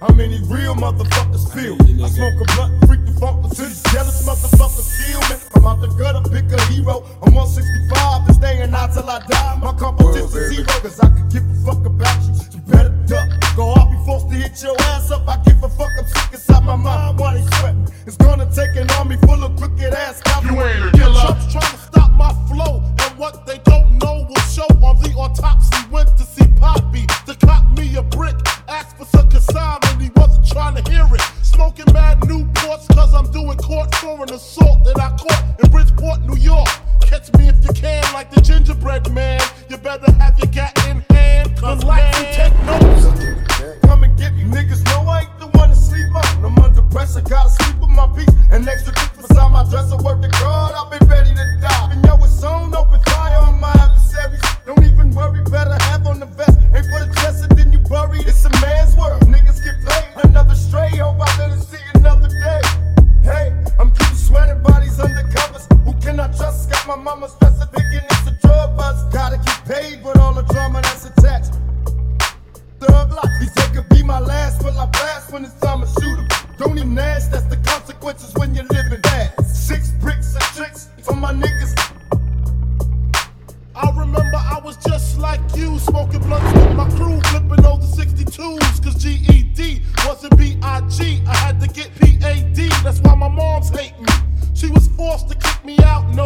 How many real motherfuckers feel? I smoke a blunt, freak the funk until these jealous motherfuckers kill me. I'm out the gutter, pick a hero. I'm 165 and staying out till I die. My competition's zero, cause I can give a fuck about you. You better duck. Go out, be forced to hit your ass up. I give a fuck, I'm sick inside my mind while they sweating. It's gonna take an army full of crooked ass cops. You ain't a killer. Trump's trying to stop my flow, and what they don't know will show on the autopsy. Went to see Poppy to cop me a brick. Asked for some consignment, he wasn't trying to hear it. Smoking mad Newports, cause I'm doing court for an assault that I caught in Bridgeport, New York. Catch me if you can, like the gingerbread man. You better have your gat in hand, cause life will take notes. Come and get me, niggas know I ain't the one to sleep on. I'm under pressure, gotta sleep with my peace. An extra dick beside my dresser, work the guard, I've been ready to die. And yo, it's on, open fire on my adversaries. Don't even worry, better have on the vest. Ain't for the chest and then you bury. It's a man's world, niggas get paid. Another stray, hope I let it see another day. Hey, I'm keeping sweating bodies under covers. Who can I trust? Got my mama stressing, thinking it's a drug buzz. Gotta get paid with all the drama that's attached. Thug life, he said could be my last. Will I blast when it's time to shoot him? Don't even ask, that's the consequences when you're living fast. 6 bricks and tricks for my niggas. I remember I was just like you, smoking blunts with my crew, flipping those 62s, cause GED wasn't B.I.G. I had to get P.A.D. That's why my mom's hate me. She was forced to kick me out, no